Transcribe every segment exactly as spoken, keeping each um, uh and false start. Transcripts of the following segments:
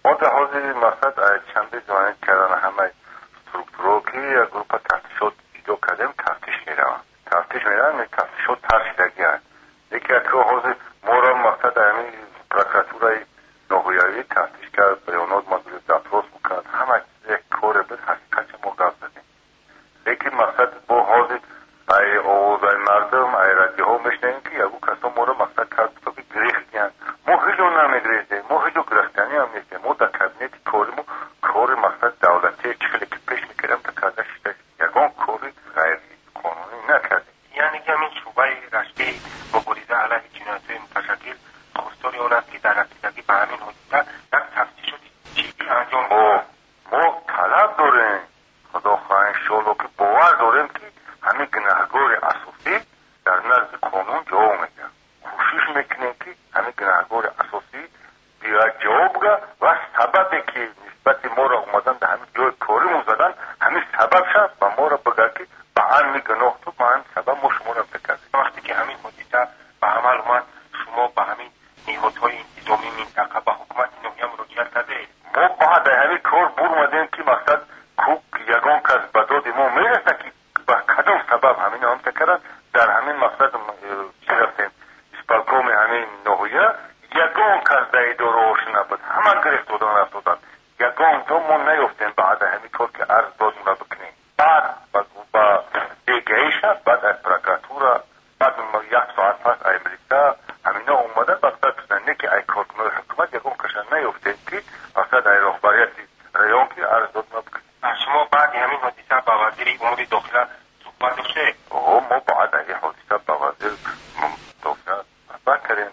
ما در حاضر مقصد چنده جوانه کردن همه سترکتورو که یک گروپ تفتیشات ایجا کردیم تفتیش میرم تفتیش میرم تفتیشات ترشیدگی هست یکی اکو حاضر ما را مقصد همین پروکراتورای نهویایی تفتیش کرد بیانات مدوری دفراس میکرد همه یک کار بود حقیقت ما گفت دادیم لیکن مقصد با حاضر ای آوازای مردم ای رادیو ها میشنیم که یکو کسا ما را مقصد کرد تا که گریخت گیان ما هیچو نمیگریزیم ما هیچو گرفتنی هم نیستیم ما در کابینت کارمو کار مقصد دولتی چخلی که پیش میکردم تا کارده شده یکان کاری غیر قانونی نکردیم یعنی که همین شعبه رشته مبارزه علیه جنایت‌های متشکل خواستار اون است که در رسیدگی به همین حدود یک تفتیش جدی انجام ما ما طلب داریم خدا خواهی انشالله که باور داریم که همین گناهکار اساسی در نزد قانون جواب میگه کوشش میکنیم که همین گناهکار اساسی بیاید جواب بگه و سببی که نسبت ما را اومدن در همین جای کاری مو زدن همین سبب شد و ما را بگه که به همین گناه تو به همین سبب ما شما را بکردیم وقتی که همین حدیثه به عمل اومد شما به همین نهادهای انتظامی منطقه به حکومت نهیه مراجعت کرده ما بعد همین کار برمدیم که مقصد کوک یگان کس به داد ما میرسه که به کدام سبب همین هم تکرد در همین مقصد چی رفتیم اسپالکوم همین نهیه یگان کس در اداره آشنا بود همه گرفت دادن رفت دادن یگان جا ما نیفتیم بعد همین کار که عرض داد اونا بکنیم بعد با دیگهی شد بعد از پروکراتورا بعد یک ساعت پس امریکا همینا اومدن مقصد بزنه که ای کارکنای حکومت یگان کشن نیفتیم که مقصد ای رهبریت ریان که عرض داد اونا بکنیم شما بعد همین حدیثه با وزیر امور داخله صحبت داشته ما بعد این حدیثه با وزیر داخله صحبت کردیم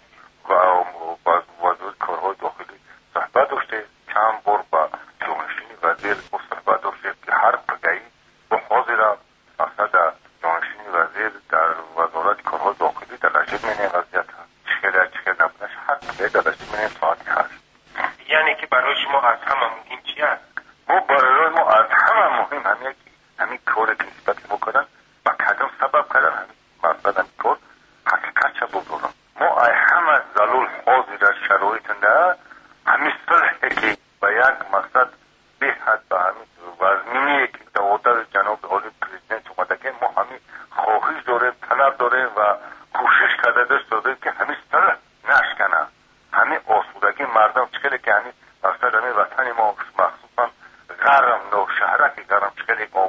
و وزیر کارهای داخلی صحبت داشته چند بار با جانشین وزیر صحبت داشته که هر پگهی با حاضر مقصد جانشین وزیر در وزارت کارهای داخلی در رجب مینه وضعیت هست چخیره چخیره نبودنش هر پگهی در رجب مینه ساعتی هست یعنی که برای شما از همه مهم چی هست؟ ما برای ما از همه مهم همین که همین کاری که نسبت ما کردن با کدام سبب کردن همین مقصد همین کار حقیقت چه بودارم ما ای همه زلول حاضر در شرایط نه همین صلحی که به یک مقصد به حد به همین وزمینی که دوادر جناب عالی پرزیدنت اومده که ما همین خواهش داریم طلب داریم و کوشش کرده داشت داریم که همین صلح نشکنه همین آسودگی مردم چکلی که همین مقصد همین وطن ما مخصوصا غرم نو شهرک غرم چکلی